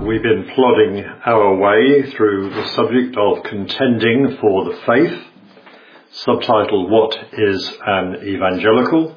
We've been plodding our way through the subject of contending for the faith, subtitled What is an Evangelical?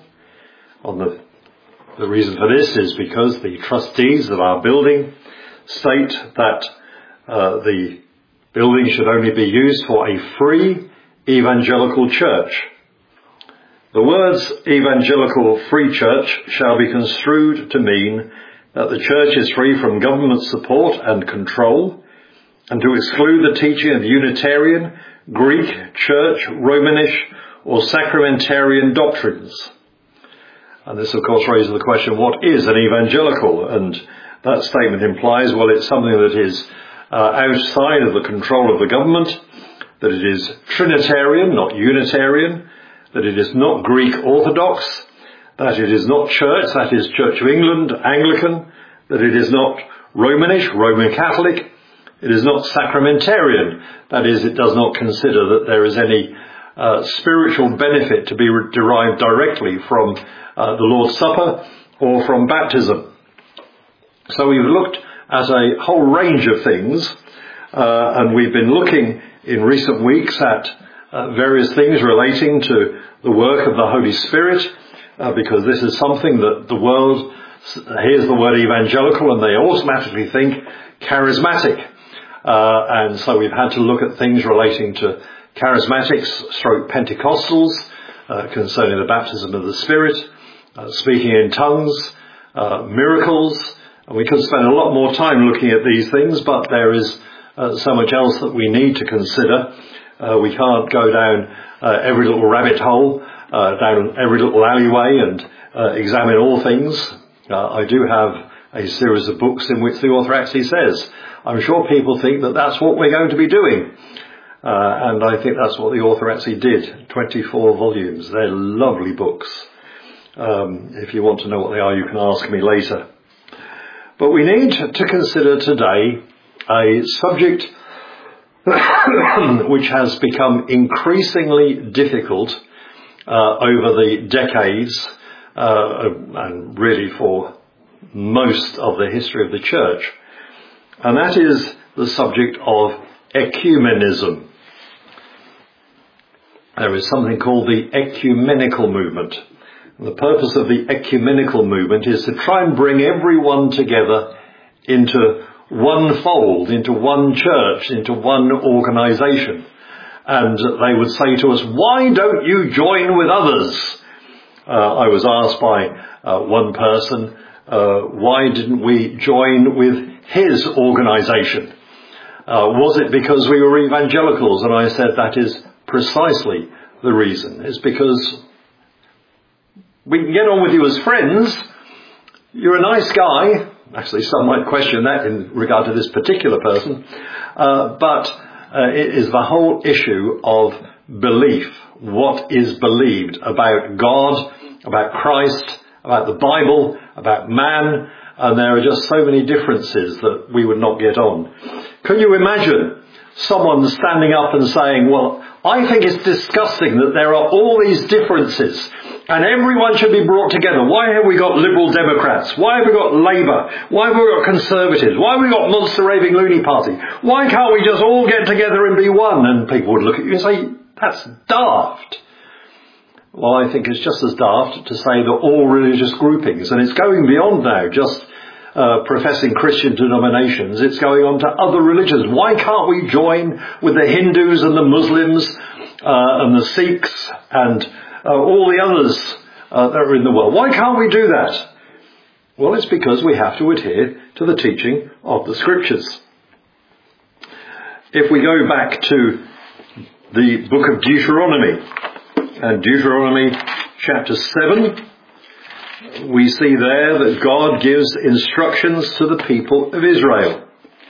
The reason for this is because the trustees of our building state that the building should only be used for a free evangelical church. The words evangelical free church shall be construed to mean that the church is free from government support and control, and to exclude the teaching of Unitarian, Greek, Church, Romanish, or Sacramentarian doctrines. And this, of course, raises the question, what is an evangelical? And that statement implies, well, it's something that is outside of the control of the government, that it is Trinitarian, not Unitarian, that it is not Greek Orthodox, that it is not Church, that is Church of England, Anglican, that it is not Romanish, Roman Catholic, it is not Sacramentarian, that is, it does not consider that there is any spiritual benefit to be derived directly from the Lord's Supper or from baptism. So we've looked at a whole range of things, and we've been looking in recent weeks at various things relating to the work of the Holy Spirit, because this is something that the world hears the word evangelical and they automatically think charismatic. And so we've had to look at things relating to charismatics, Pentecostals, concerning the baptism of the Spirit, speaking in tongues, miracles. And we could spend a lot more time looking at these things, but there is so much else that we need to consider. We can't go down every little rabbit hole, down every little alleyway and examine all things. I do have a series of books in which the author actually says, I'm sure people think that that's what we're going to be doing. And I think that's what the author actually did. 24 volumes. They're lovely books. If you want to know what they are, you can ask me later. But we need to consider today a subject which has become increasingly difficult over the decades, and really for most of the history of the church. And that is the subject of ecumenism. There is something called the ecumenical movement. And the purpose of the ecumenical movement is to try and bring everyone together into one fold, into one church, into one organisation. And they would say to us, why don't you join with others? I was asked by one person, why didn't we join with his organisation? Was it because we were evangelicals? And I said that is precisely the reason. It's because we can get on with you as friends. You're a nice guy. Actually, some might question that in regard to this particular person. But it is the whole issue of belief. What is believed about God, about Christ, about the Bible, about man. And there are just so many differences that we would not get on. Can you imagine someone standing up and saying, well, I think it's disgusting that there are all these differences and everyone should be brought together. Why have we got Liberal Democrats? Why have we got Labour? Why have we got Conservatives? Why have we got Monster Raving Loony Party? Why can't we just all get together and be one? And people would look at you and say, that's daft. Well, I think it's just as daft to say that all religious groupings, and it's going beyond now just professing Christian denominations, it's going on to other religions. Why can't we join with the Hindus and the Muslims and the Sikhs and all the others that are in the world? Why can't we do that? Well, it's because we have to adhere to the teaching of the Scriptures. If we go back to the book of Deuteronomy, and Deuteronomy chapter 7, we see there that God gives instructions to the people of Israel.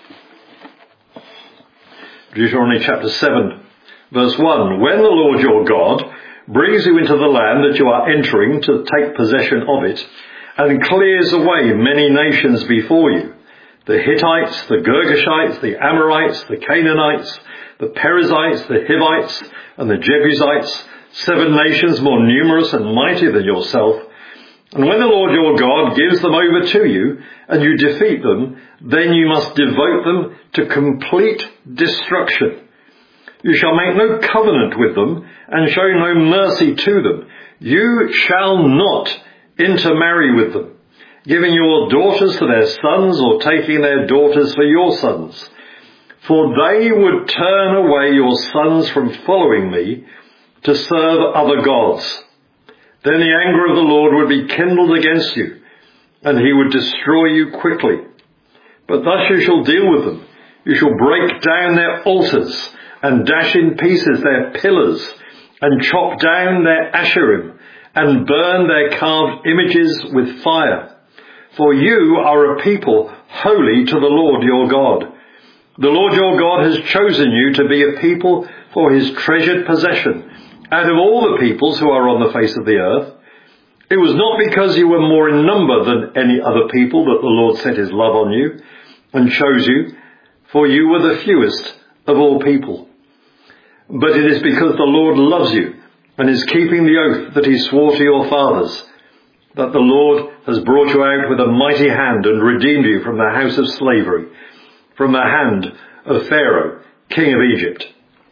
Deuteronomy chapter 7, verse 1. When the Lord your God brings you into the land that you are entering to take possession of it, and clears away many nations before you, the Hittites, the Girgashites, the Amorites, the Canaanites, the Perizzites, the Hivites, and the Jebusites, 7 nations more numerous and mighty than yourself, And when the Lord your God gives them over to you, and you defeat them, then you must devote them to complete destruction. You shall make no covenant with them, and show no mercy to them. You shall not intermarry with them, giving your daughters to their sons, or taking their daughters for your sons. For they would turn away your sons from following me to serve other gods. Then the anger of the Lord would be kindled against you, and he would destroy you quickly. But thus you shall deal with them. You shall break down their altars, and dash in pieces their pillars, and chop down their Asherim, and burn their carved images with fire. For you are a people holy to the Lord your God. The Lord your God has chosen you to be a people for his treasured possession out of all the peoples who are on the face of the earth. It was not because you were more in number than any other people that the Lord set his love on you and chose you, for you were the fewest of all people. But it is because the Lord loves you and is keeping the oath that he swore to your fathers, that the Lord has brought you out with a mighty hand and redeemed you from the house of slavery, from the hand of Pharaoh, king of Egypt.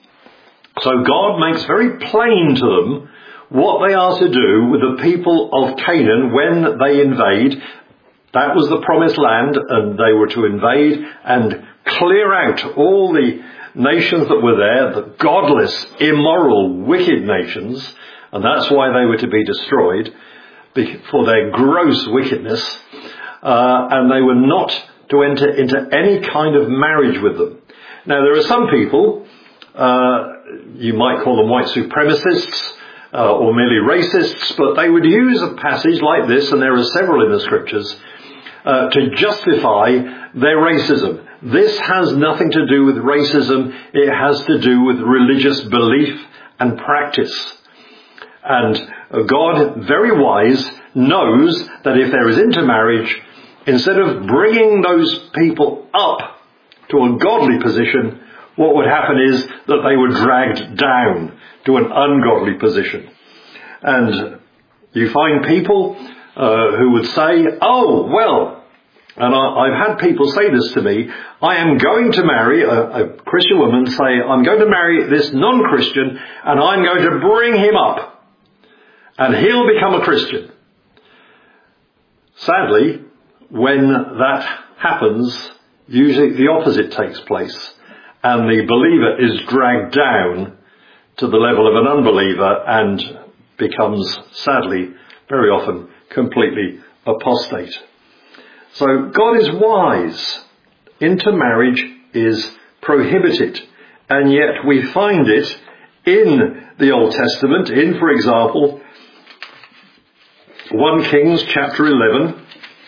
So God makes very plain to them what they are to do with the people of Canaan when they invade. That was the promised land, and they were to invade and clear out all the nations that were there, the godless, immoral, wicked nations, and that's why they were to be destroyed, for their gross wickedness, and they were not to enter into any kind of marriage with them. Now, there are some people, you might call them white supremacists, or merely racists, but they would use a passage like this, and there are several in the scriptures, to justify their racism. This has nothing to do with racism. It has to do with religious belief and practice. And God, very wise, knows that if there is intermarriage, instead of bringing those people up to a godly position, what would happen is that they were dragged down to an ungodly position. And you find people who would say, oh, well, and I've had people say this to me, I am going to marry a Christian woman, say, I'm going to marry this non-Christian, and I'm going to bring him up, and he'll become a Christian. Sadly, when that happens, usually the opposite takes place, and the believer is dragged down to the level of an unbeliever and becomes, sadly, very often completely apostate. So God is wise. Intermarriage is prohibited, and yet we find it in the Old Testament, in, for example, 1 Kings chapter 11.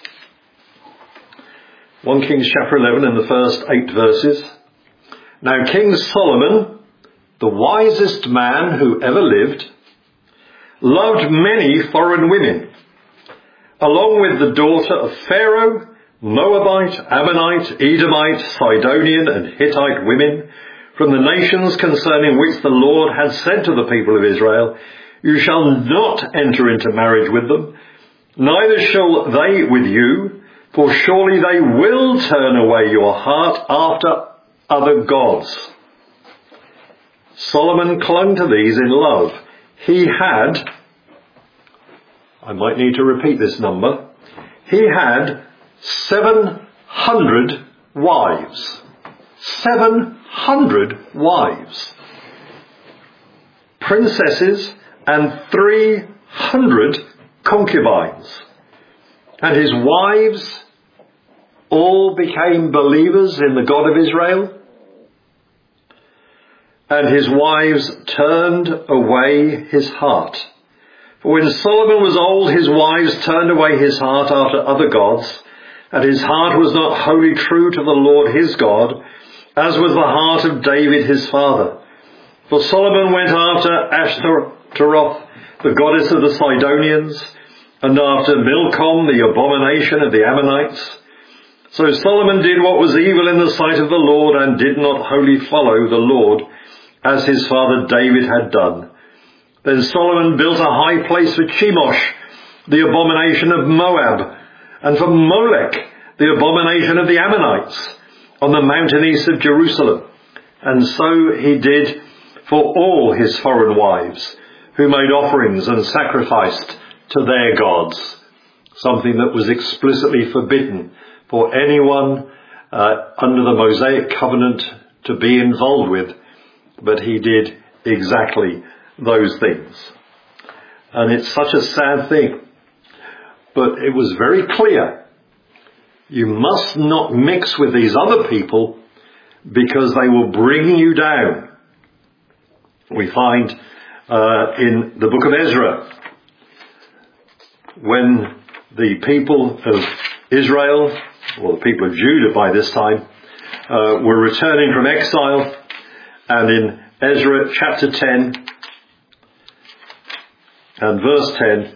1 Kings chapter 11 in the first 8 verses. Now King Solomon, the wisest man who ever lived, loved many foreign women, along with the daughter of Pharaoh, Moabite, Ammonite, Edomite, Sidonian and Hittite women, from the nations concerning which the Lord had said to the people of Israel, you shall not enter into marriage with them, neither shall they with you, for surely they will turn away your heart after other gods. Solomon clung to these in love. He had, I might need to repeat this number, he had 700 wives. 700 wives. Princesses and 300 concubines. And his wives all became believers in the God of Israel. And his wives turned away his heart. For when Solomon was old, his wives turned away his heart after other gods, and his heart was not wholly true to the Lord his God, as was the heart of David his father. For Solomon went after Ashtaroth, the goddess of the Sidonians, and after Milcom, the abomination of the Ammonites. So Solomon did what was evil in the sight of the Lord, and did not wholly follow the Lord, as his father David had done. Then Solomon built a high place for Chemosh, the abomination of Moab, and for Molech, the abomination of the Ammonites, on the mountain east of Jerusalem. And so he did for all his foreign wives, who made offerings and sacrificed to their gods, something that was explicitly forbidden for anyone under the Mosaic covenant to be involved with, but he did exactly those things. And it's such a sad thing, but it was very clear. You must not mix with these other people because they will bring you down. We find in the book of Ezra, when the people of Israel, or the people of Judah by this time, were returning from exile, and in Ezra chapter 10 and verse 10,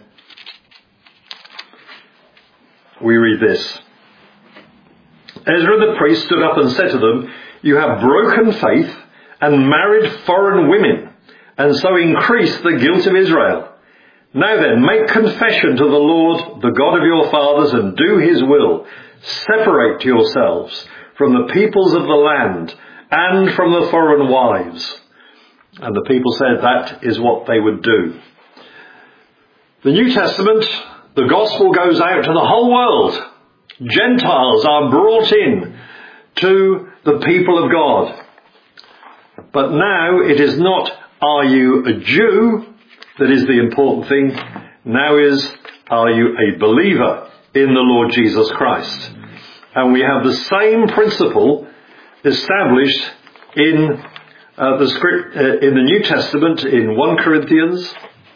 we read this. Ezra the priest stood up and said to them, "You have broken faith and married foreign women, and so increased the guilt of Israel. Now then, make confession to the Lord, the God of your fathers, and do his will. Separate yourselves from the peoples of the land and from the foreign wives." And the people said that is what they would do. The New Testament, the gospel goes out to the whole world. Gentiles are brought in to the people of God. But now it is not, are you a Jew, that is the important thing. Now is, are you a believer in the Lord Jesus Christ? And we have the same principle established in the script in the New Testament in 1 Corinthians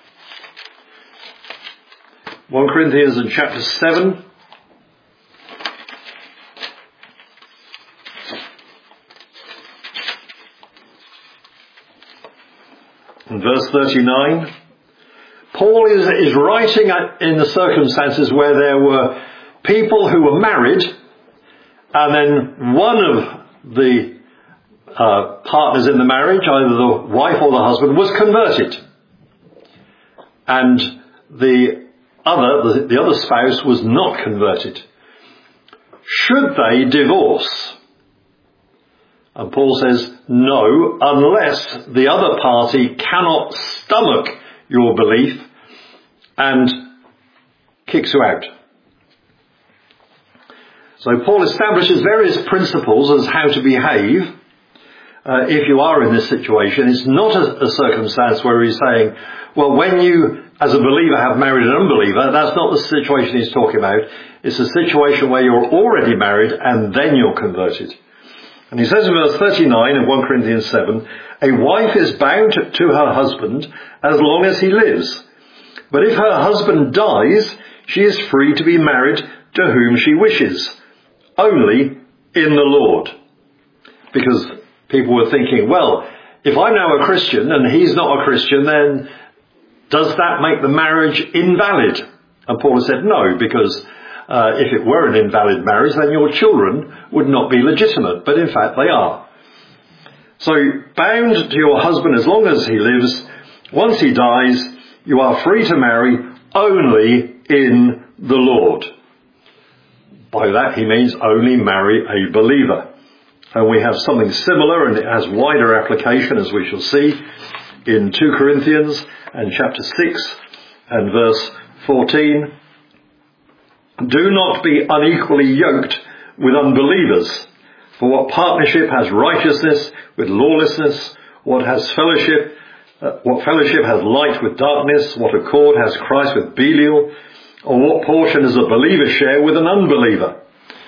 in chapter 7. In verse 39, Paul is writing in the circumstances where there were people who were married, and then one of the partners in the marriage, either the wife or the husband, was converted. And the other spouse was not converted. Should they divorce? And Paul says, no, unless the other party cannot stomach your belief and kicks you out. So Paul establishes various principles as how to behave if you are in this situation. It's not a circumstance where he's saying, well, when you as a believer have married an unbeliever, that's not the situation he's talking about. It's a situation where you're already married and then you're converted. And he says in verse 39 of 1 Corinthians 7, a wife is bound to her husband as long as he lives. But if her husband dies, she is free to be married to whom she wishes, only in the Lord. Because people were thinking, well, if I'm now a Christian and he's not a Christian, then does that make the marriage invalid? And Paul said no, because if it were an invalid marriage, then your children would not be legitimate. But in fact, they are. So, bound to your husband as long as he lives. Once he dies, you are free to marry only in the Lord. By that he means only marry a believer. And we have something similar, and it has wider application, as we shall see, in 2 Corinthians and chapter 6 and verse 14. Do not be unequally yoked with unbelievers. For what partnership has righteousness with lawlessness? What fellowship has light with darkness? What accord has Christ with Belial? Or what portion does a believer share with an unbeliever?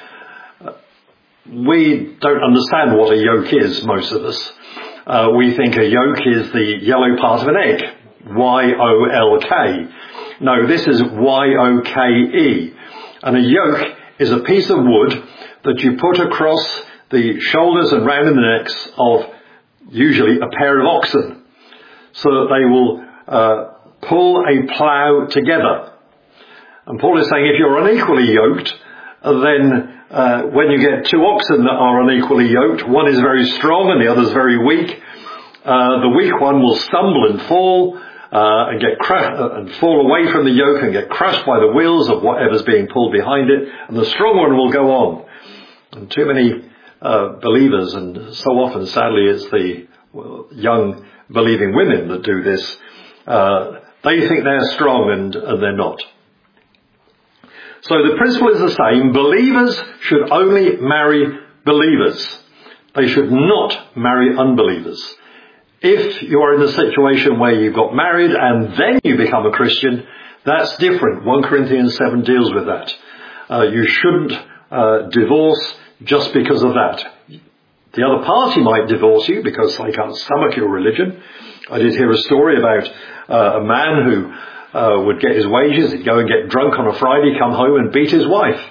We don't understand what a yoke is, most of us. We think a yoke is the yellow part of an egg. Y-O-L-K. No, this is Y-O-K-E. And a yoke is a piece of wood that you put across the shoulders and round in the necks of usually a pair of oxen, so that they will pull a plough together. And Paul is saying if you're unequally yoked, then when you get two oxen that are unequally yoked, one is very strong and the other is very weak. The weak one will stumble and fall, and get and fall away from the yoke and get crushed by the wheels of whatever's being pulled behind it, and the strong one will go on. And too many believers, and so often, sadly, it's the young believing women that do this. They think they're strong and they're not. So the principle is the same. Believers should only marry believers. They should not marry unbelievers. If you're in a situation where you've got married and then you become a Christian, that's different. 1 Corinthians 7 deals with that. You shouldn't divorce just because of that. The other party might divorce you because they can't stomach your religion. I did hear a story about a man who would get his wages, he'd go and get drunk on a Friday, come home and beat his wife.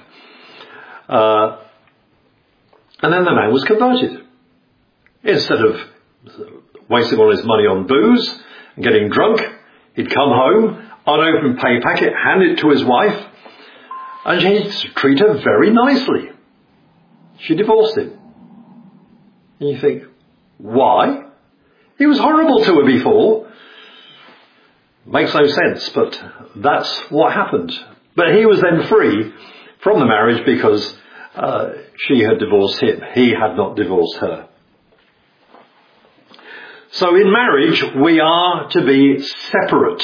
And then the man was converted. Instead of wasting all his money on booze and getting drunk, he'd come home, unopened pay packet, hand it to his wife, and he'd treat her very nicely. She divorced him. And you think, why? He was horrible to her before. Makes no sense, but that's what happened. But he was then free from the marriage because she had divorced him. He had not divorced her. So in marriage, we are to be separate.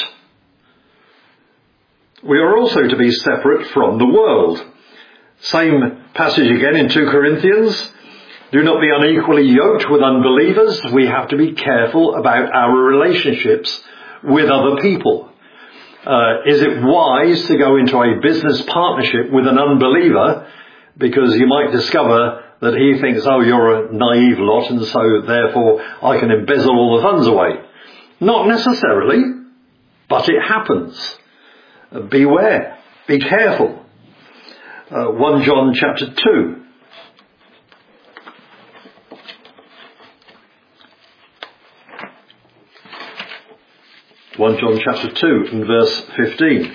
We are also to be separate from the world. Same passage again in 2 Corinthians. Do not be unequally yoked with unbelievers. We have to be careful about our relationships with other people. Is it wise to go into a business partnership with an unbeliever because you might discover that he thinks, oh, you're a naive lot and so therefore I can embezzle all the funds away? Not necessarily, but it happens. Beware. Be careful. 1 John chapter 2. 1 John chapter 2 and verse 15.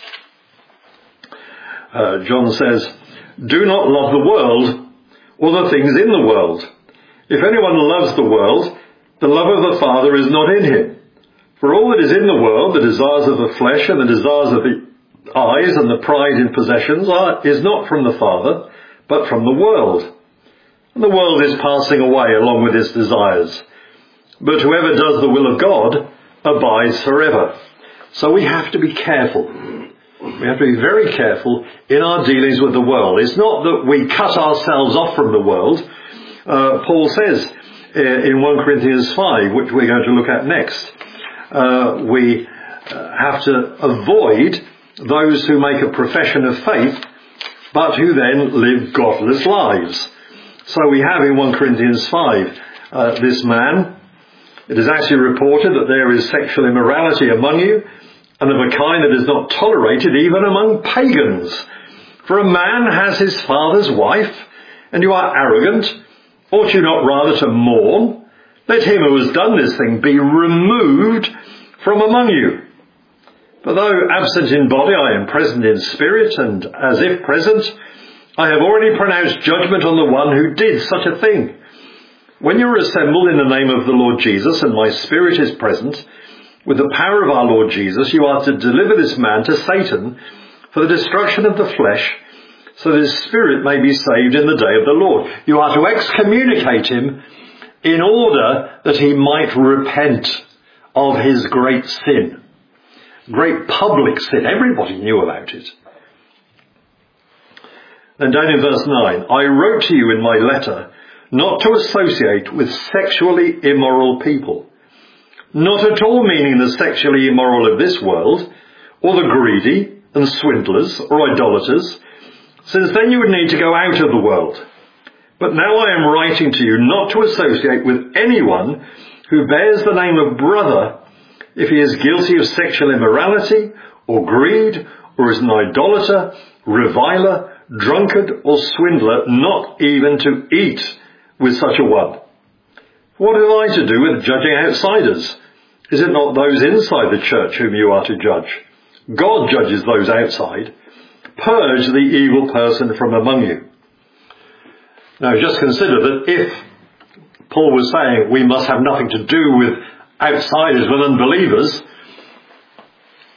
John says, do not love the world or the things in the world. If anyone loves the world, the love of the Father is not in him. For all that is in the world, the desires of the flesh and the desires of the eyes and the pride in possessions is not from the Father, but from the world. And the world is passing away along with its desires. But whoever does the will of God abides forever. So we have to be careful. We have to be very careful in our dealings with the world. It's not that we cut ourselves off from the world. Paul says in 1 Corinthians 5, which we're going to look at next, we have to avoid those who make a profession of faith, but who then live godless lives. So we have in 1 Corinthians 5 this man. It is actually reported that there is sexual immorality among you, and of a kind that is not tolerated even among pagans. For a man has his father's wife, and you are arrogant. Ought you not rather to mourn? Let him who has done this thing be removed from among you. But though absent in body, I am present in spirit, and as if present, I have already pronounced judgment on the one who did such a thing. When you are assembled in the name of the Lord Jesus, and my spirit is present, with the power of our Lord Jesus, you are to deliver this man to Satan for the destruction of the flesh, so that his spirit may be saved in the day of the Lord. You are to excommunicate him in order that he might repent of his great sin. Great public sin. Everybody knew about it. Then down in verse 9, I wrote to you in my letter not to associate with sexually immoral people. Not at all meaning the sexually immoral of this world, or the greedy and swindlers or idolaters, since then you would need to go out of the world. But now I am writing to you not to associate with anyone who bears the name of brother if he is guilty of sexual immorality or greed, or is an idolater, reviler, drunkard or swindler, not even to eat with such a one. What have I to do with judging outsiders? Is it not those inside the church whom you are to judge? God judges those outside. Purge the evil person from among you. Now just consider that if Paul was saying we must have nothing to do with outsiders, with unbelievers,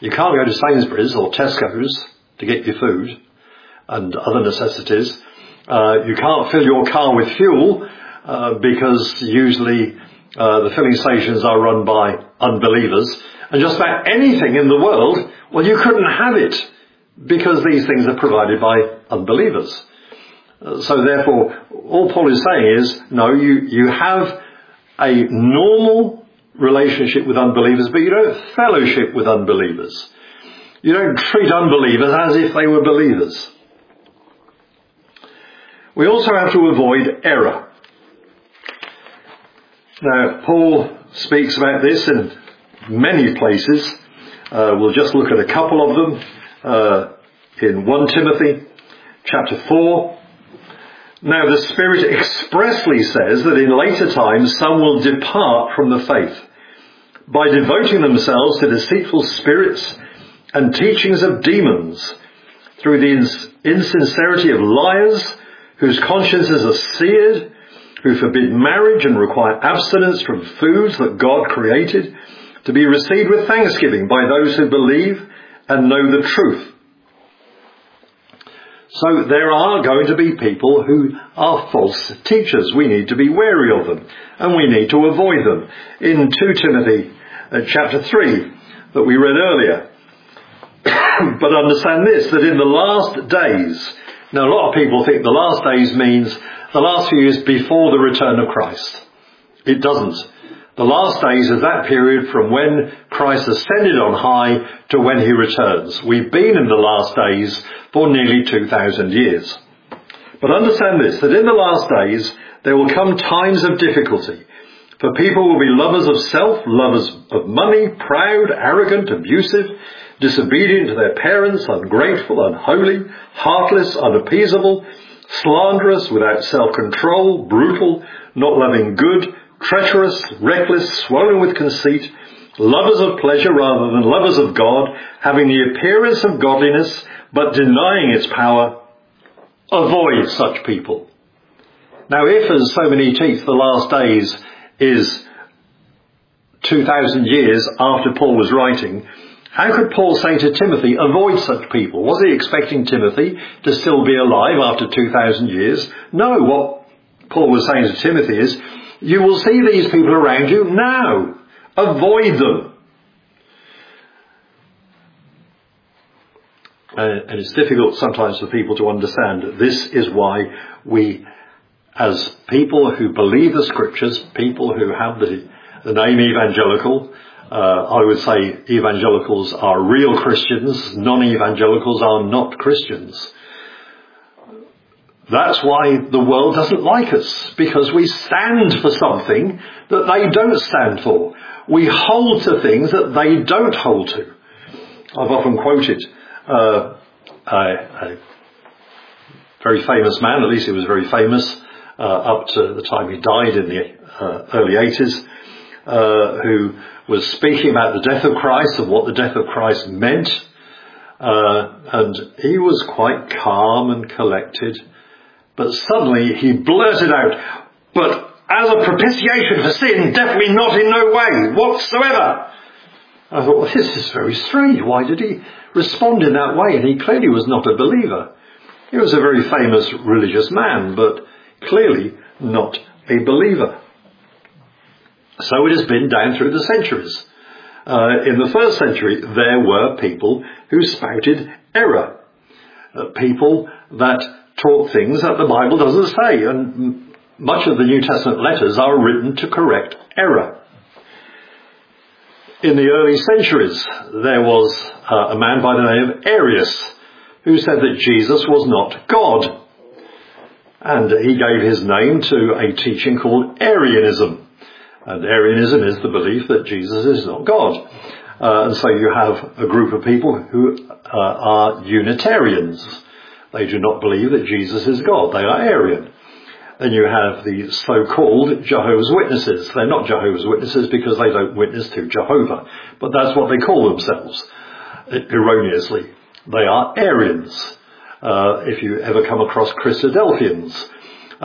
You can't go to Sainsbury's or Tesco's to get your food and other necessities. You can't fill your car with fuel because usually the filling stations are run by unbelievers. And just about anything in the world, well, you couldn't have it because these things are provided by unbelievers. So therefore, all Paul is saying is, no, you have a normal relationship with unbelievers, but you don't fellowship with unbelievers. You don't treat unbelievers as if they were believers. We also have to avoid error. Now, Paul speaks about this in many places. We'll just look at a couple of them. In 1 Timothy chapter 4. Now the Spirit expressly says that in later times some will depart from the faith by devoting themselves to deceitful spirits and teachings of demons, through the insincerity of liars, whose consciences are seared, who forbid marriage and require abstinence from foods that God created, to be received with thanksgiving by those who believe and know the truth. So there are going to be people who are false teachers. We need to be wary of them, and we need to avoid them. In 2 Timothy chapter 3 that we read earlier. But understand this, that in the last days, now a lot of people think the last days means the last few years before the return of Christ. It doesn't. The last days is that period from when Christ ascended on high to when he returns. We've been in the last days for nearly 2,000 years. But understand this, that in the last days there will come times of difficulty. For people will be lovers of self, lovers of money, proud, arrogant, abusive, disobedient to their parents, ungrateful, unholy, heartless, unappeasable, slanderous, without self-control, brutal, not loving good, treacherous, reckless, swollen with conceit, lovers of pleasure rather than lovers of God, having the appearance of godliness, but denying its power. Avoid such people. Now, if, as so many teach, the last days is 2,000 years after Paul was writing, how could Paul say to Timothy, avoid such people? Was he expecting Timothy to still be alive after 2,000 years? No, what Paul was saying to Timothy is, you will see these people around you now. Avoid them. And it's difficult sometimes for people to understand. This is why we, as people who believe the scriptures, people who have the name evangelical, I would say evangelicals are real Christians, non-evangelicals are not Christians. That's why the world doesn't like us, because we stand for something that they don't stand for. We hold to things that they don't hold to. I've often quoted a very famous man, at least he was very famous up to the time he died in the early 80s, who was speaking about the death of Christ and what the death of Christ meant. And he was quite calm and collected. But suddenly he blurted out, but as a propitiation for sin, definitely not in no way whatsoever. I thought, well, this is very strange. Why did he respond in that way? And he clearly was not a believer. He was a very famous religious man, but clearly not a believer. So it has been down through the centuries. In the first century, there were people who spouted error. People that taught things that the Bible doesn't say, and much of the New Testament letters are written to correct error. In the early centuries, there was a man by the name of Arius who said that Jesus was not God. And he gave his name to a teaching called Arianism. And Arianism is the belief that Jesus is not God. And so you have a group of people who are Unitarians. They do not believe that Jesus is God. They are Arian. Then you have the so-called Jehovah's Witnesses. They're not Jehovah's Witnesses because they don't witness to Jehovah. But that's what they call themselves, erroneously. They are Arians. If you ever come across Christadelphians,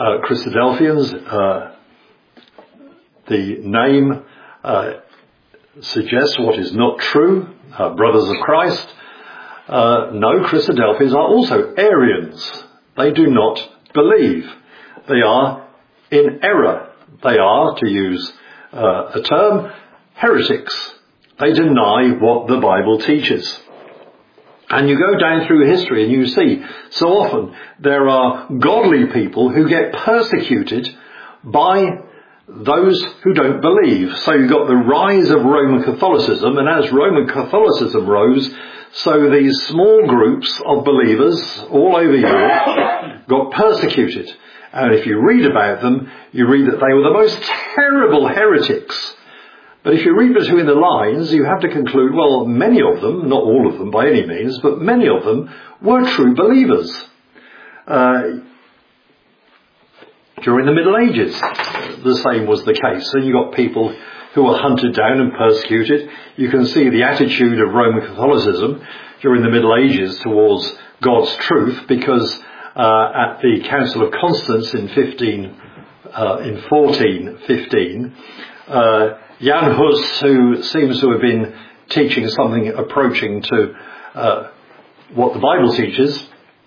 the name suggest what is not true, brothers of Christ. No, Christadelphians are also Arians. They do not believe. They are in error. They are, to use a term, heretics. They deny what the Bible teaches. And you go down through history and you see so often there are godly people who get persecuted by those who don't believe. So you've got the rise of Roman Catholicism, and as Roman Catholicism rose, so these small groups of believers all over Europe got persecuted. And if you read about them, you read that they were the most terrible heretics. But if you read between the lines, you have to conclude, well, many of them, not all of them by any means, but many of them were true believers. During the Middle Ages, the same was the case. So you got people who were hunted down and persecuted. You can see the attitude of Roman Catholicism during the Middle Ages towards God's truth, because at the Council of Constance in 1415, Jan Hus, who seems to have been teaching something approaching to what the Bible teaches,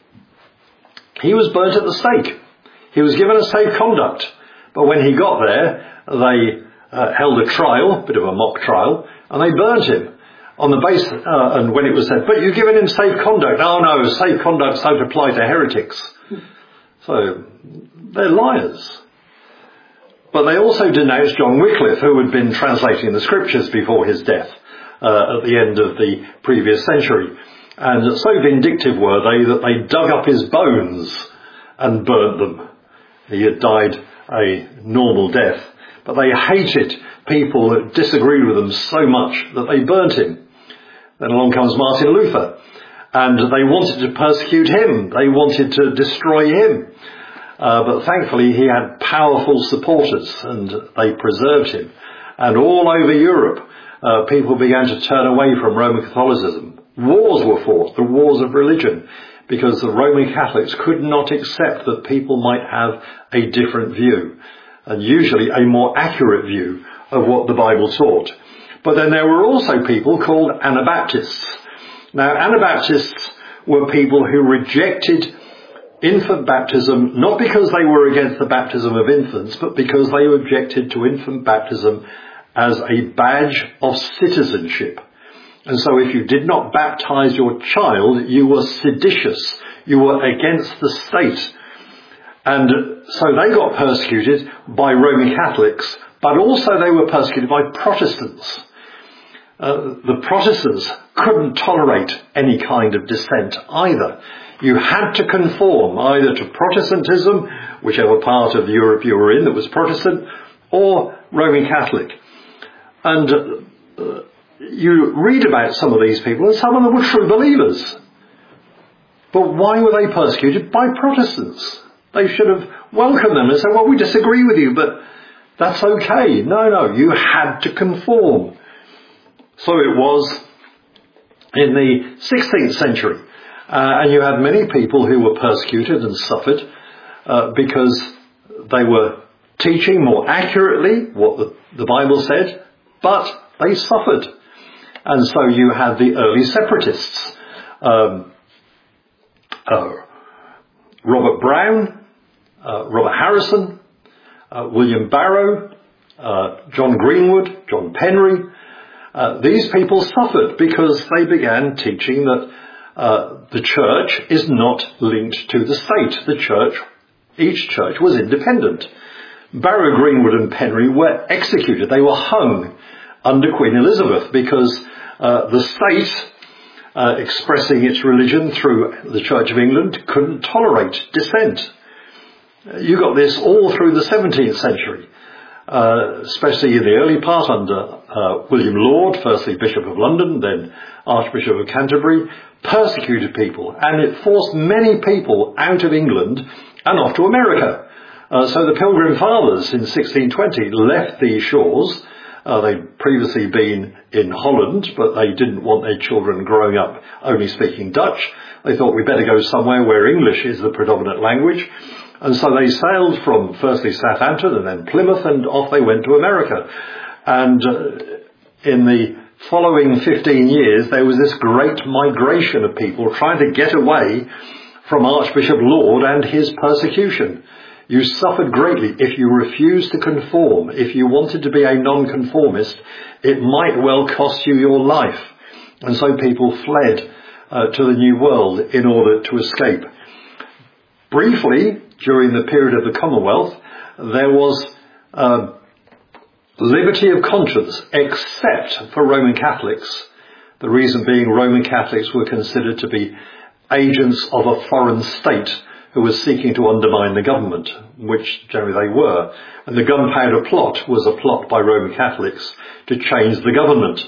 he was burnt at the stake. He was given a safe conduct. But when he got there, they held a trial, a bit of a mock trial, and they burnt him on the basis, and when it was said, but you've given him safe conduct. Oh no, safe conducts don't apply to heretics. So, they're liars. But they also denounced John Wycliffe, who had been translating the scriptures before his death at the end of the previous century. And so vindictive were they that they dug up his bones and burnt them. He had died a normal death. But they hated people that disagreed with them so much that they burnt him. Then along comes Martin Luther, and they wanted to persecute him. They wanted to destroy him. But thankfully he had powerful supporters, and they preserved him. And all over Europe, people began to turn away from Roman Catholicism. Wars were fought, the wars of religion, because the Roman Catholics could not accept that people might have a different view, and usually a more accurate view of what the Bible taught. But then there were also people called Anabaptists. Now, Anabaptists were people who rejected infant baptism, not because they were against the baptism of infants, but because they objected to infant baptism as a badge of citizenship. And so if you did not baptize your child, you were seditious. You were against the state. And so they got persecuted by Roman Catholics, but also they were persecuted by Protestants. The Protestants couldn't tolerate any kind of dissent either. You had to conform either to Protestantism, whichever part of Europe you were in that was Protestant, or Roman Catholic. And you read about some of these people, and some of them were true believers. But why were they persecuted? By Protestants. They should have welcomed them and said, well, we disagree with you, but that's okay. No, you had to conform. So it was in the 16th century. And you had many people who were persecuted and suffered because they were teaching more accurately what the Bible said, but they suffered. And so you had the early separatists. Robert Brown, Robert Harrison, William Barrow, John Greenwood, John Penry. These people suffered because they began teaching that the church is not linked to the state. Each church was independent. Barrow, Greenwood and Penry were executed. They were hung under Queen Elizabeth because the state, expressing its religion through the Church of England, couldn't tolerate dissent. You got this all through the 17th century, especially in the early part under William Laud, firstly Bishop of London, then Archbishop of Canterbury, persecuted people, and it forced many people out of England and off to America. So the Pilgrim Fathers in 1620 left these shores. They'd previously been in Holland, but they didn't want their children growing up only speaking Dutch. They thought we'd better go somewhere where English is the predominant language. And so they sailed from firstly Southampton and then Plymouth, and off they went to America. And in the following 15 years, there was this great migration of people trying to get away from Archbishop Laud and his persecution. You suffered greatly if you refused to conform. If you wanted to be a non-conformist, it might well cost you your life. And so people fled to the New World in order to escape. Briefly, during the period of the Commonwealth, there was liberty of conscience, except for Roman Catholics. The reason being Roman Catholics were considered to be agents of a foreign state who was seeking to undermine the government, which generally they were. And the Gunpowder Plot was a plot by Roman Catholics to change the government.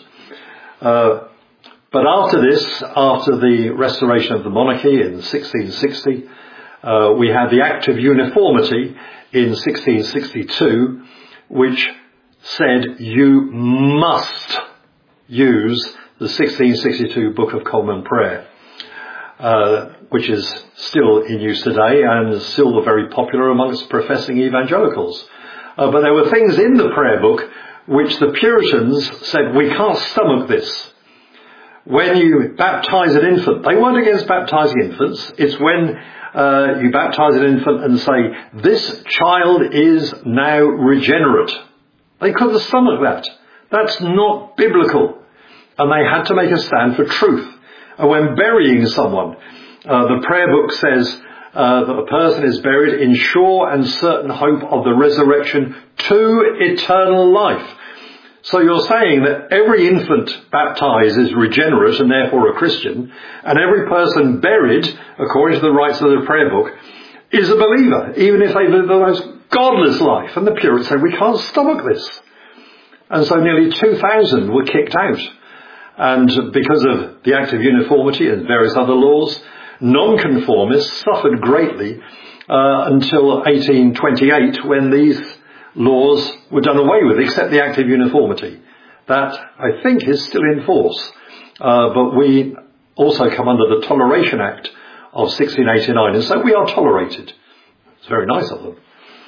But after this, after the restoration of the monarchy in 1660, we had the Act of Uniformity in 1662, which said you must use the 1662 Book of Common Prayer, which is still in use today and is still very popular amongst professing evangelicals. But there were things in the prayer book which the Puritans said, we can't stomach this. When you baptize an infant, they weren't against baptizing infants. It's when you baptize an infant and say, this child is now regenerate. They couldn't stomach that. That's not biblical. And they had to make a stand for truth. And when burying someone, the prayer book says that the person is buried in sure and certain hope of the resurrection to eternal life. So you're saying that every infant baptized is regenerate and therefore a Christian, and every person buried, according to the rites of the prayer book, is a believer, even if they live the most godless life. And the Puritans said, we can't stomach this. And so nearly 2,000 were kicked out. And because of the Act of Uniformity and various other laws, non-conformists suffered greatly until 1828, when these laws were done away with, except the Act of Uniformity. That, I think, is still in force. But we also come under the Toleration Act of 1689, and so we are tolerated. It's very nice of them.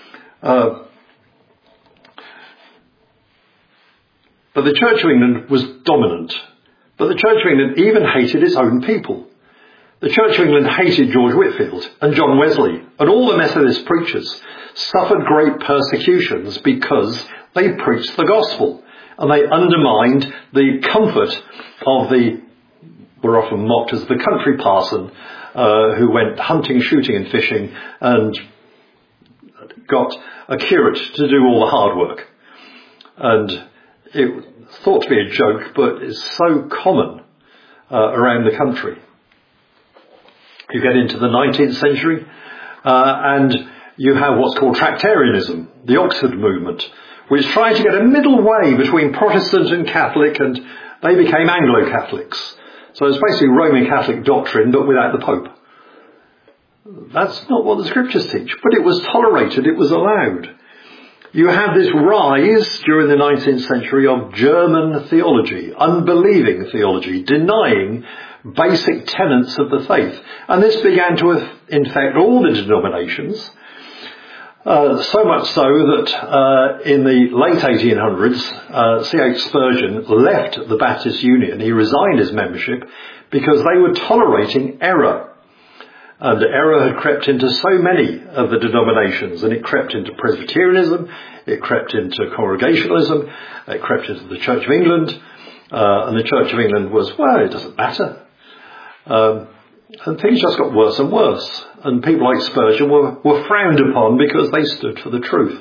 But the Church of England was dominant. But the Church of England even hated its own people. The Church of England hated George Whitefield and John Wesley, and all the Methodist preachers suffered great persecutions because they preached the gospel, and they undermined the comfort of were often mocked as the country parson, who went hunting, shooting and fishing and got a curate to do all the hard work. And it was thought to be a joke, but it's so common around the country. You get into the 19th century, and you have what's called Tractarianism, the Oxford movement, which tried to get a middle way between Protestant and Catholic, and they became Anglo-Catholics. So it's basically Roman Catholic doctrine, but without the Pope. That's not what the scriptures teach, but it was tolerated, it was allowed. You had this rise during the 19th century of German theology, unbelieving theology, denying basic tenets of the faith. And this began to infect all the denominations, so much so that in the late 1800s, C.H. Spurgeon left the Baptist Union. He resigned his membership because they were tolerating error. And error had crept into so many of the denominations, and it crept into Presbyterianism, it crept into Congregationalism, it crept into the Church of England, and the Church of England was, well, it doesn't matter. And things just got worse and worse, and people like Spurgeon were frowned upon because they stood for the truth.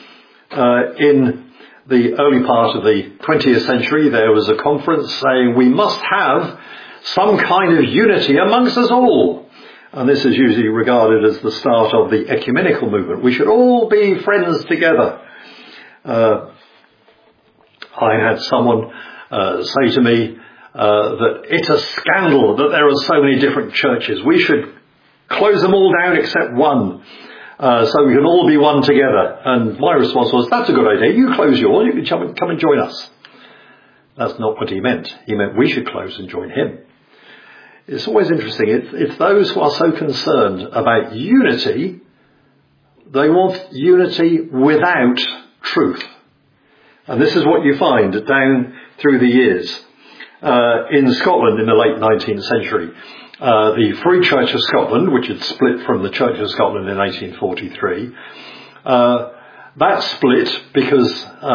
In the early part of the 20th century, there was a conference saying we must have some kind of unity amongst us all. And this is usually regarded as the start of the ecumenical movement. We should all be friends together. I had someone say to me that it's a scandal that there are so many different churches. We should close them all down except one, so we can all be one together. And my response was, that's a good idea. You close yours, you can come and join us. That's not what he meant. He meant we should close and join him. It's always interesting. It's those who are so concerned about unity, they want unity without truth. And this is what you find down through the years. In Scotland in the late 19th century, the Free Church of Scotland, which had split from the Church of Scotland in 1843, that split because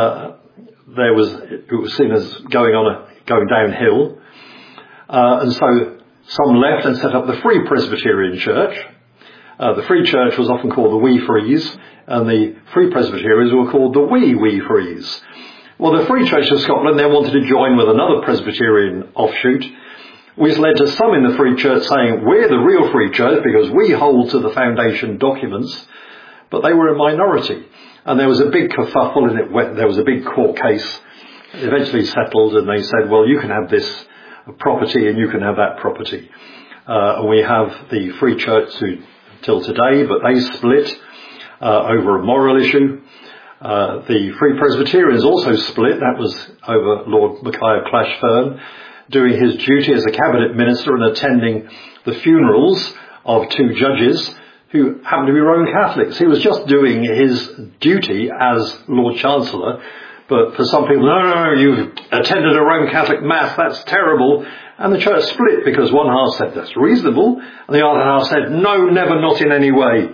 it was seen as going downhill, and so some left and set up the Free Presbyterian Church. The Free Church was often called the Wee Frees, and the Free Presbyterians were called the Wee Frees. Well, the Free Church of Scotland then wanted to join with another Presbyterian offshoot, which led to some in the Free Church saying, we're the real Free Church because we hold to the foundation documents, but they were a minority. And there was a big kerfuffle, and there was a big court case, eventually settled, and they said, well, you can have this property and you can have that property. And we have the Free Church till today, but they split over a moral issue. The Free Presbyterians also split. That was over Lord Micaiah Clashfern doing his duty as a cabinet minister and attending the funerals of two judges who happened to be Roman Catholics. He was just doing his duty as Lord Chancellor. But for some people, no, you've attended a Roman Catholic Mass, that's terrible. And the church split because one half said that's reasonable, and the other half said, no, never, not in any way.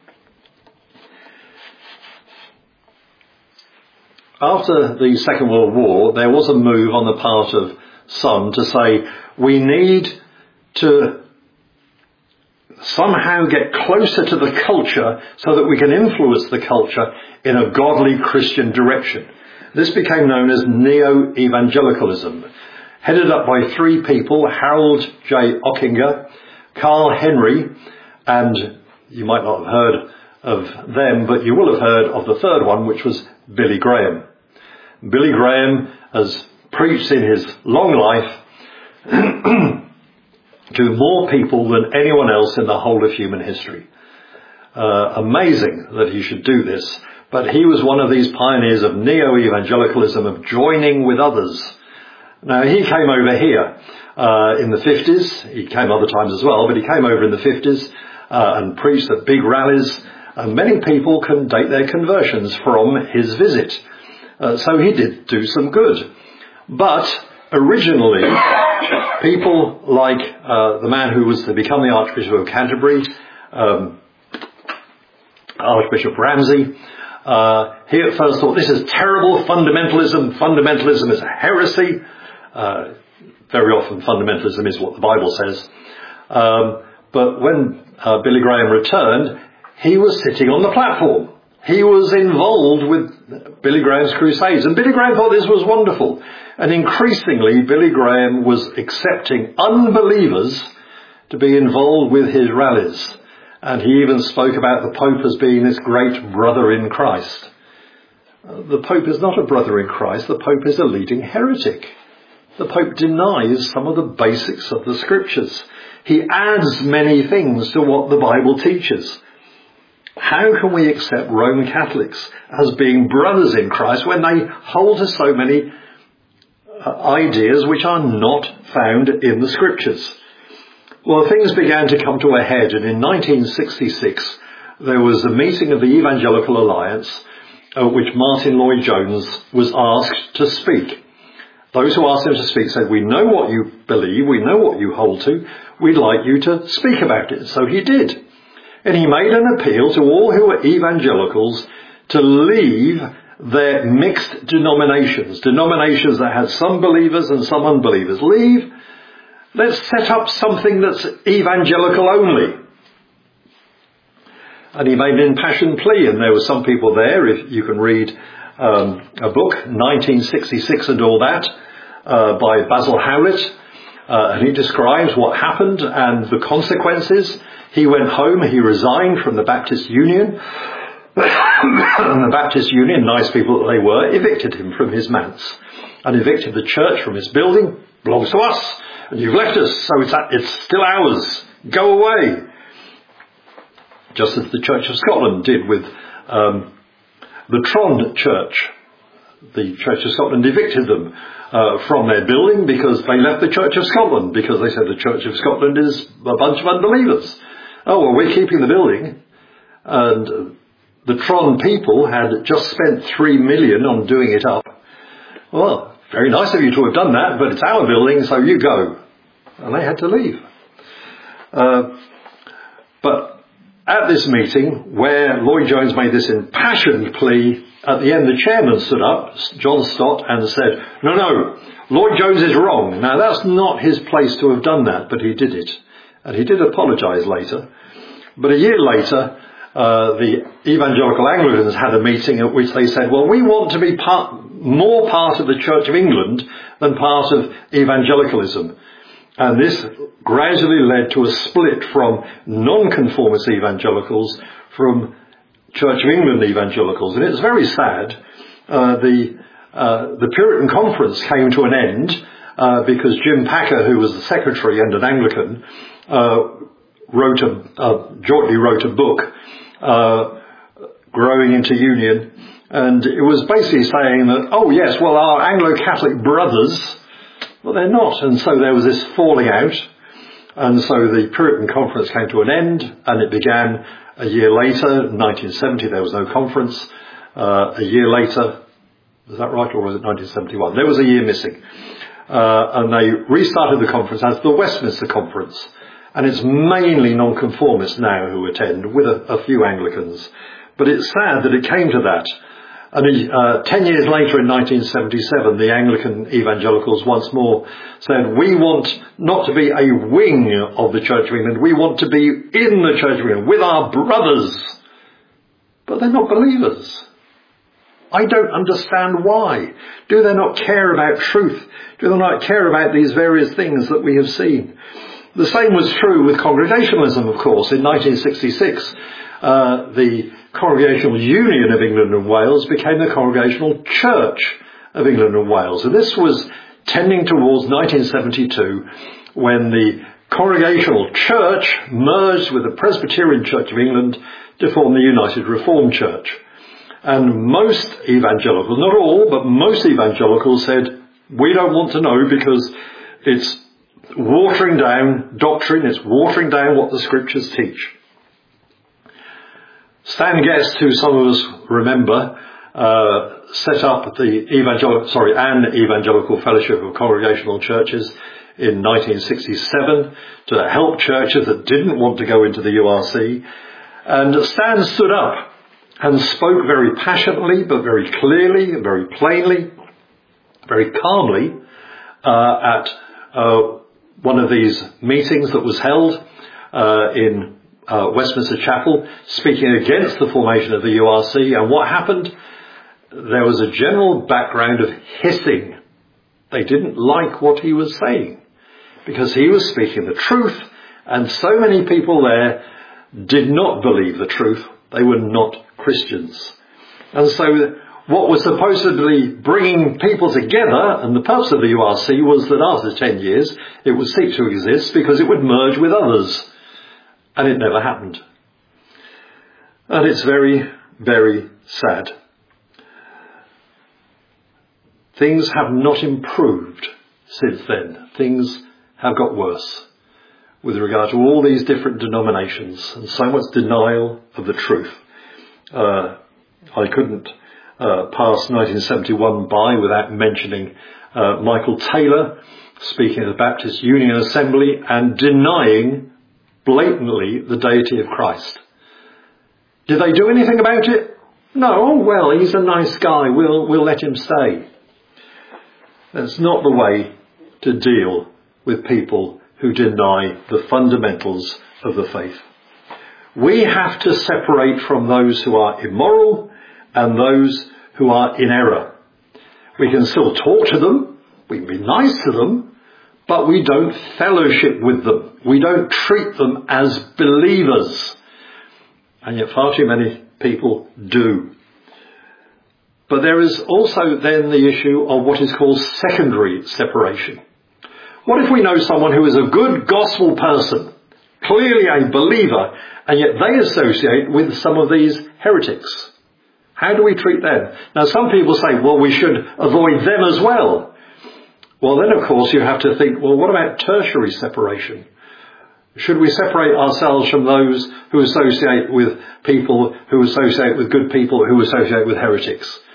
After the Second World War, there was a move on the part of some to say, we need to somehow get closer to the culture so that we can influence the culture in a godly Christian direction. This became known as neo-evangelicalism, headed up by three people, Harold J. Ockinger, Carl Henry, and you might not have heard of them, but you will have heard of the third one, which was Billy Graham. Billy Graham has preached in his long life to more people than anyone else in the whole of human history. Amazing that he should do this, but he was one of these pioneers of neo-evangelicalism, of joining with others. Now, he came over here in the 50s. He came other times as well, but he came over in the 50s and preached at big rallies. And many people can date their conversions from his visit. So he did do some good. But originally, people like the man who was to become the Archbishop of Canterbury, Archbishop Ramsey, he at first thought, this is terrible fundamentalism. Fundamentalism is a heresy. Very often fundamentalism is what the Bible says. But when Billy Graham returned, he was sitting on the platform. He was involved with Billy Graham's crusades. And Billy Graham thought this was wonderful. And increasingly, Billy Graham was accepting unbelievers to be involved with his rallies. And he even spoke about the Pope as being this great brother in Christ. The Pope is not a brother in Christ. The Pope is a leading heretic. The Pope denies some of the basics of the Scriptures. He adds many things to what the Bible teaches. How can we accept Roman Catholics as being brothers in Christ when they hold to so many ideas which are not found in the Scriptures? Well, things began to come to a head, and in 1966 there was a meeting of the Evangelical Alliance at which Martin Lloyd-Jones was asked to speak. Those who asked him to speak said, we know what you believe, we know what you hold to, we'd like you to speak about it. So he did. And he made an appeal to all who were evangelicals to leave their mixed denominations that had some believers and some unbelievers. Leave. Let's set up something that's evangelical only. And he made an impassioned plea, and there were some people there, if you can read a book, 1966 and all that, by Basil Howlett, and he describes what happened and the consequences. He went home, he resigned from the Baptist Union, and the Baptist Union, nice people that they were, evicted him from his manse, and evicted the church from his building. Belongs to us, and you've left us, so it's still ours. Go away. Just as the Church of Scotland did with the Tron Church. The Church of Scotland evicted them from their building because they left the Church of Scotland, because they said the Church of Scotland is a bunch of unbelievers. Oh, well, we're keeping the building. And the Tron people had just spent $3 million on doing it up. well, very nice of you to have done that, but it's our building, so you go. And they had to leave. But at this meeting, where Lloyd Jones made this impassioned plea, at the end the chairman stood up, John Stott, and said, no, Lloyd Jones is wrong. Now that's not his place to have done that, but he did it. And he did apologise later. But a year later, the Evangelical Anglicans had a meeting at which they said, well, we want to be more part of the Church of England than part of evangelicalism. And this gradually led to a split from non-conformist evangelicals from Church of England evangelicals. And it's very sad. The Puritan Conference came to an end because Jim Packer, who was the secretary and an Anglican, jointly wrote a book, Growing into Union. And it was basically saying that, oh yes, well, our Anglo-Catholic brothers, well, they're not. And so there was this falling out. And so the Puritan Conference came to an end, and it began a year later, 1970, there was no conference. A year later, is that right, or was it 1971? There was a year missing. And they restarted the conference as the Westminster Conference. And it's mainly nonconformists now who attend, with a few Anglicans. But it's sad that it came to that. And 10 years later, in 1977, the Anglican evangelicals once more said, we want not to be a wing of the Church of England, we want to be in the Church of England with our brothers. But they're not believers. I don't understand why. Do they not care about truth? Do they not care about these various things that we have seen? The same was true with Congregationalism, of course. In 1966, the Congregational Union of England and Wales became the Congregational Church of England and Wales. And this was tending towards 1972, when the Congregational Church merged with the Presbyterian Church of England to form the United Reformed Church. And most evangelicals, not all, but most evangelicals said, we don't want to know because it's watering down doctrine, it's watering down what the scriptures teach. Stan Guest, who some of us remember, set up the Evangelical Fellowship of Congregational Churches in 1967 to help churches that didn't want to go into the URC. And Stan stood up and spoke very passionately, but very clearly, very plainly, very calmly at one of these meetings that was held in Westminster Chapel, speaking against the formation of the URC. And what happened? There was a general background of hissing. They didn't like what he was saying because he was speaking the truth, and so many people there did not believe the truth. They were not Christians. And so what was supposedly bringing people together, and the purpose of the URC was that after 10 years it would cease to exist because it would merge with others. And it never happened. And it's very, very sad. Things have not improved since then. Things have got worse with regard to all these different denominations and so much denial of the truth. I couldn't pass 1971 by without mentioning Michael Taylor speaking at the Baptist Union Assembly and denying blatantly the deity of Christ. Did they do anything about it? No. Oh, well, he's a nice guy. We'll let him stay. That's not the way to deal with people who deny the fundamentals of the faith. We have to separate from those who are immoral and those who are in error. We can still talk to them. We can be nice to them, but we don't fellowship with them. We don't treat them as believers. And yet far too many people do. But there is also then the issue of what is called secondary separation. What if we know someone who is a good gospel person, clearly a believer, and yet they associate with some of these heretics? How do we treat them? Now some people say, well, we should avoid them as well. Well, then of course you have to think, well, what about tertiary separation? Should we separate ourselves from those who associate with people who associate with good people who associate with heretics?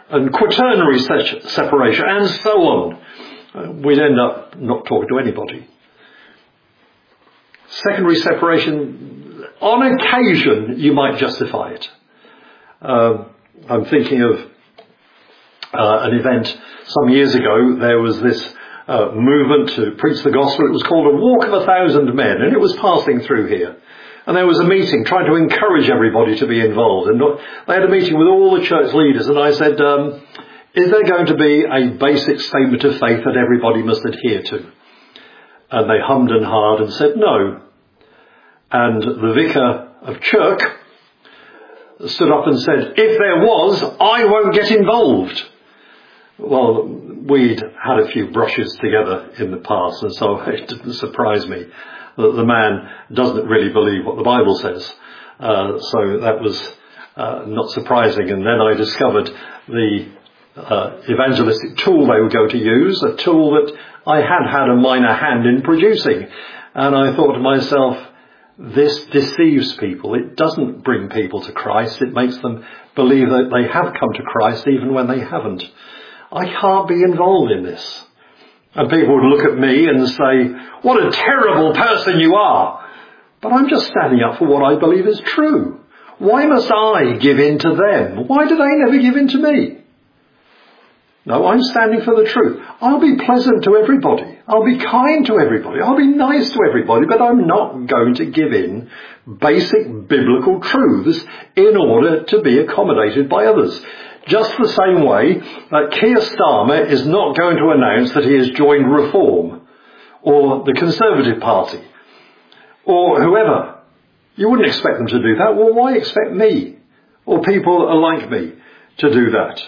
and quaternary separation, and so on. We'd end up not talking to anybody. Secondary separation, on occasion, you might justify it. I'm thinking of an event some years ago. There was this movement to preach the gospel. It was called A Walk of 1,000 Men, and it was passing through here. And there was a meeting trying to encourage everybody to be involved. And they had a meeting with all the church leaders, and I said, is there going to be a basic statement of faith that everybody must adhere to? And they hummed and hawed and said no. And the vicar of Chirk stood up and said, if there was, I won't get involved. Well, we'd had a few brushes together in the past, and so it didn't surprise me that the man doesn't really believe what the Bible says. So that was not surprising. And then I discovered the evangelistic tool they were going to use, a tool that I had a minor hand in producing. And I thought to myself, this deceives people. It doesn't bring people to Christ. It makes them believe that they have come to Christ even when they haven't. I can't be involved in this. And people would look at me and say, what a terrible person you are. But I'm just standing up for what I believe is true. Why must I give in to them? Why do they never give in to me? No, I'm standing for the truth. I'll be pleasant to everybody. I'll be kind to everybody. I'll be nice to everybody, but I'm not going to give in basic biblical truths in order to be accommodated by others. Just the same way that Keir Starmer is not going to announce that he has joined Reform or the Conservative Party or whoever. You wouldn't expect them to do that. Well, why expect me or people like me to do that?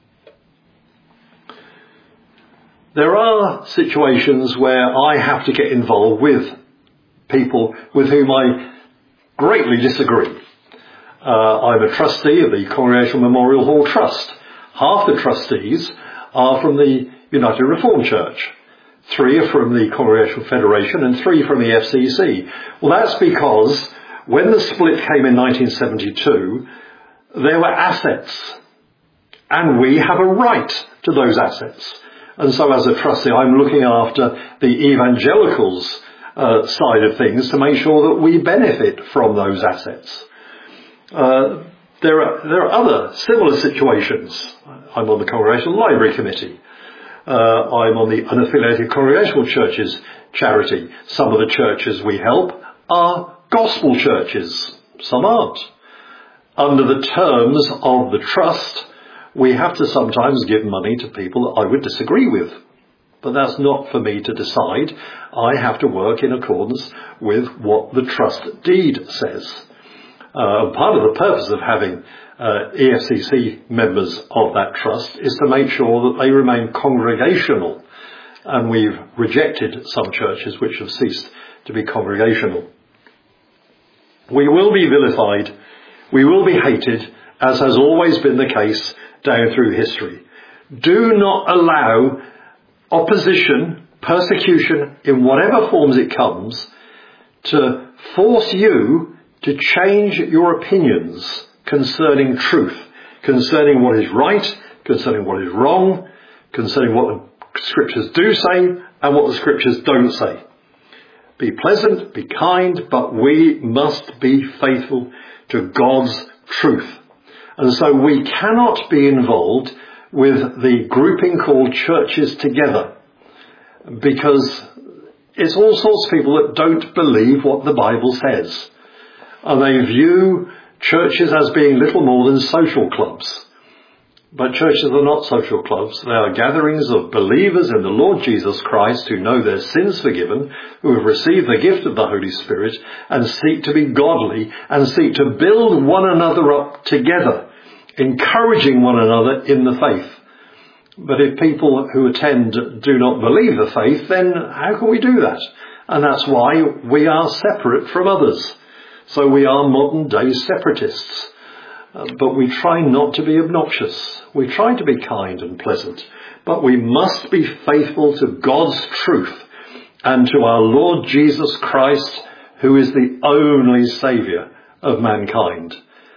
There are situations where I have to get involved with people with whom I greatly disagree. I'm a trustee of the Congregational Memorial Hall Trust. Half the trustees are from the United Reformed Church. 3 are from the Congregational Federation and 3 from the FCC. Well, that's because when the split came in 1972, there were assets. And we have a right to those assets. And so as a trustee, I'm looking after the evangelicals side of things to make sure that we benefit from those assets. There are other similar situations. I'm on the Congregational Library Committee. I'm on the Unaffiliated Congregational Churches charity. Some of the churches we help are gospel churches. Some aren't. Under the terms of the trust, we have to sometimes give money to people that I would disagree with. But that's not for me to decide. I have to work in accordance with what the trust deed says. Part of the purpose of having EFCC members of that trust is to make sure that they remain congregational. And we've rejected some churches which have ceased to be congregational. We will be vilified. We will be hated, as has always been the case down through history. Do not allow opposition, persecution, in whatever forms it comes, to force you to change your opinions concerning truth, concerning what is right, concerning what is wrong, concerning what the scriptures do say and what the scriptures don't say. Be pleasant, be kind, but we must be faithful to God's truth. And so we cannot be involved with the grouping called Churches Together, because it's all sorts of people that don't believe what the Bible says. And they view churches as being little more than social clubs. But churches are not social clubs. They are gatherings of believers in the Lord Jesus Christ who know their sins forgiven, who have received the gift of the Holy Spirit and seek to be godly and seek to build one another up together, encouraging one another in the faith. But if people who attend do not believe the faith, then how can we do that? And that's why we are separate from others. So we are modern day separatists. But we try not to be obnoxious. We try to be kind and pleasant. But we must be faithful to God's truth and to our Lord Jesus Christ, who is the only Saviour of mankind.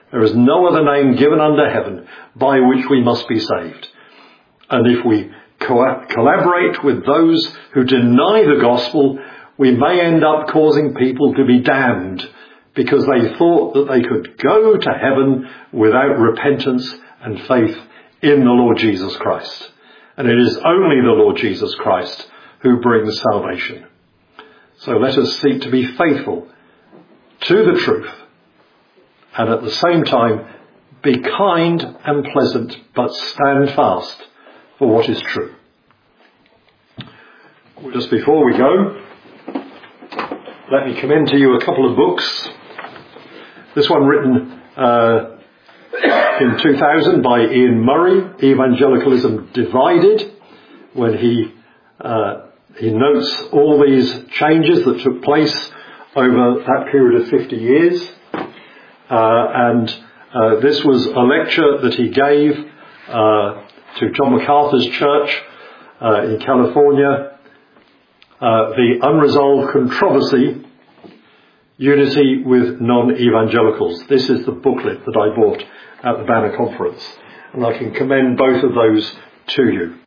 There is no other name given under heaven by which we must be saved. And if we collaborate with those who deny the gospel, we may end up causing people to be damned because they thought that they could go to heaven without repentance and faith in the Lord Jesus Christ. And it is only the Lord Jesus Christ who brings salvation. So let us seek to be faithful to the truth and at the same time be kind and pleasant, but stand fast for what is true. Just before we go, let me commend to you a couple of books. This one written in 2000 by Ian Murray, Evangelicalism Divided, when he notes all these changes that took place over that period of 50 years. This was a lecture that he gave to John MacArthur's church in California, The Unresolved Controversy, Unity with Non-Evangelicals. This is the booklet that I bought at the Banner Conference, and I can commend both of those to you.